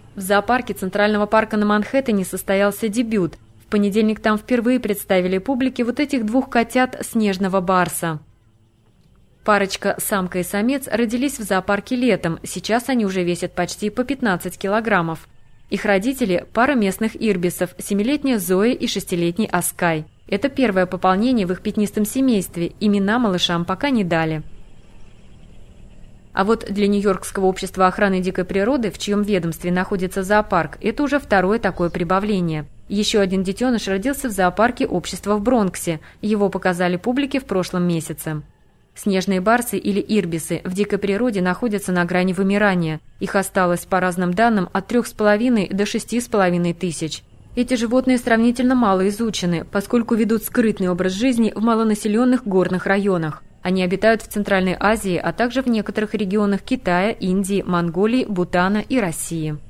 В зоопарке Центрального парка на Манхэттене состоялся дебют. В понедельник там впервые представили публике вот этих двух котят снежного барса. Парочка, самка и самец, родились в зоопарке летом, сейчас они уже весят почти по 15 килограммов. Их родители – пара местных ирбисов, 7-летняя Зоя и 6-летний Аскай. Это первое пополнение в их пятнистом семействе, имена малышам пока не дали. А вот для Нью-Йоркского общества охраны дикой природы, в чьем ведомстве находится зоопарк, это уже второе такое прибавление. Еще один детеныш родился в зоопарке общества в Бронксе, его показали публике в прошлом месяце. Снежные барсы или ирбисы в дикой природе находятся на грани вымирания. Их осталось, по разным данным, от 3,5 до 6,5 тысяч. Эти животные сравнительно мало изучены, поскольку ведут скрытный образ жизни в малонаселенных горных районах. Они обитают в Центральной Азии, а также в некоторых регионах Китая, Индии, Монголии, Бутана и России.